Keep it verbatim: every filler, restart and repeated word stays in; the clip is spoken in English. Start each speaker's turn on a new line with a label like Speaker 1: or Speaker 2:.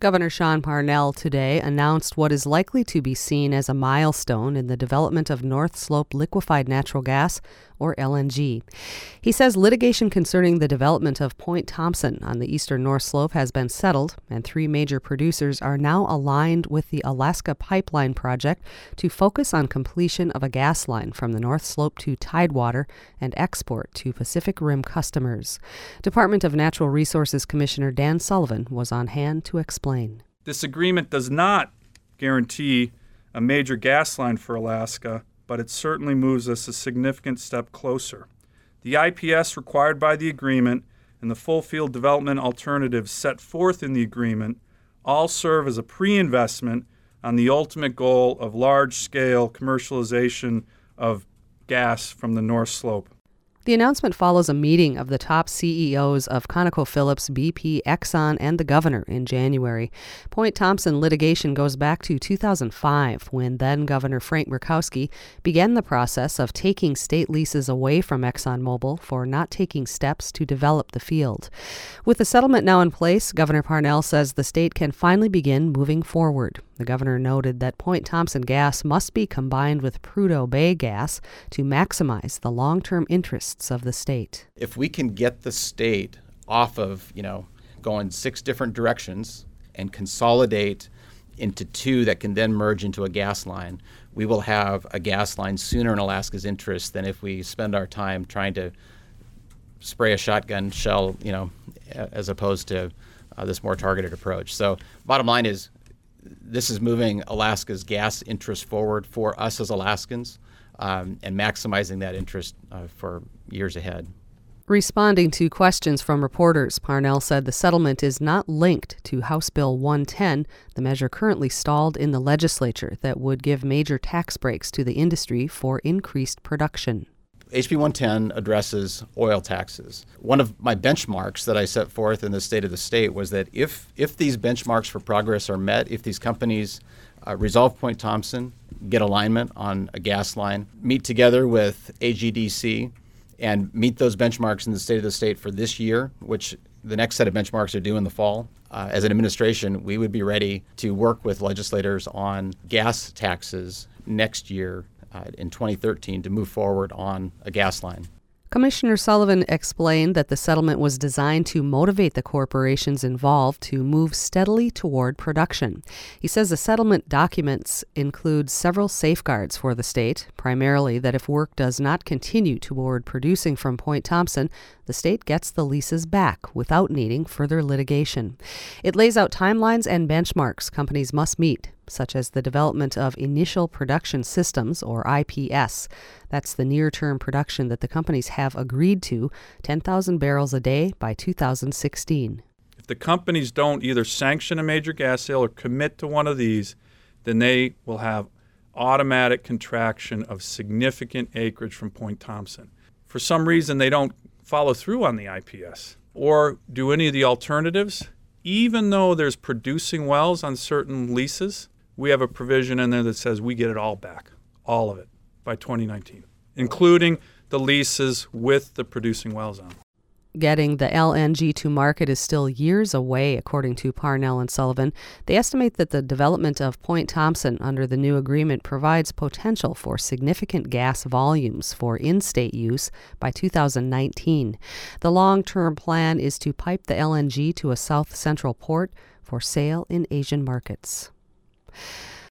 Speaker 1: Governor Sean Parnell today announced what is likely to be seen as a milestone in the development of North Slope liquefied natural gas, or L N G. He says litigation concerning the development of Point Thompson on the eastern North Slope has been settled, and three major producers are now aligned with the Alaska Pipeline Project to focus on completion of a gas line from the North Slope to Tidewater and export to Pacific Rim customers. Department of Natural Resources Commissioner Dan Sullivan was on hand to explain.
Speaker 2: This agreement does not guarantee a major gas line for Alaska, but it certainly moves us a significant step closer. The I P S required by the agreement and the full field development alternatives set forth in the agreement all serve as a pre-investment on the ultimate goal of large-scale commercialization of gas from the North Slope.
Speaker 1: The announcement follows a meeting of the top C E Os of ConocoPhillips, B P, Exxon, and the governor in January. Point Thompson litigation goes back to two thousand five, when then-Governor Frank Murkowski began the process of taking state leases away from ExxonMobil for not taking steps to develop the field. With the settlement now in place, Governor Parnell says the state can finally begin moving forward. The governor noted that Point Thompson gas must be combined with Prudhoe Bay gas to maximize the long-term interests of the state.
Speaker 3: If we can get the state off of, you know, going six different directions and consolidate into two that can then merge into a gas line, we will have a gas line sooner in Alaska's interest than if we spend our time trying to spray a shotgun shell, you know, as opposed to uh, this more targeted approach. So bottom line is, this is moving Alaska's gas interest forward for us as Alaskans um, and maximizing that interest uh, for years ahead.
Speaker 1: Responding to questions from reporters, Parnell said the settlement is not linked to House Bill one ten, the measure currently stalled in the legislature that would give major tax breaks to the industry for increased production.
Speaker 3: H B one ten addresses oil taxes. One of my benchmarks that I set forth in the State of the State was that if if these benchmarks for progress are met, if these companies uh, resolve Point Thompson, get alignment on a gas line, meet together with A G D C, and meet those benchmarks in the State of the State for this year, which the next set of benchmarks are due in the fall, uh, as an administration, we would be ready to work with legislators on gas taxes next year Uh, in twenty thirteen to move forward on a gas line.
Speaker 1: Commissioner Sullivan explained that the settlement was designed to motivate the corporations involved to move steadily toward production. He says the settlement documents include several safeguards for the state, primarily that if work does not continue toward producing from Point Thompson, the state gets the leases back without needing further litigation. It lays out timelines and benchmarks companies must meet, such as the development of Initial Production Systems, or I P S. That's the near-term production that the companies have agreed to, ten thousand barrels a day by two thousand sixteen.
Speaker 2: If the companies don't either sanction a major gas sale or commit to one of these, then they will have automatic contraction of significant acreage from Point Thompson. For some reason, they don't follow through on the I P S or do any of the alternatives. Even though there's producing wells on certain leases, we have a provision in there that says we get it all back, all of it, by twenty nineteen, including the leases with the producing wells on.
Speaker 1: Getting the L N G to market is still years away, according to Parnell and Sullivan. They estimate that the development of Point Thompson under the new agreement provides potential for significant gas volumes for in-state use by two thousand nineteen. The long-term plan is to pipe the L N G to a south central port for sale in Asian markets.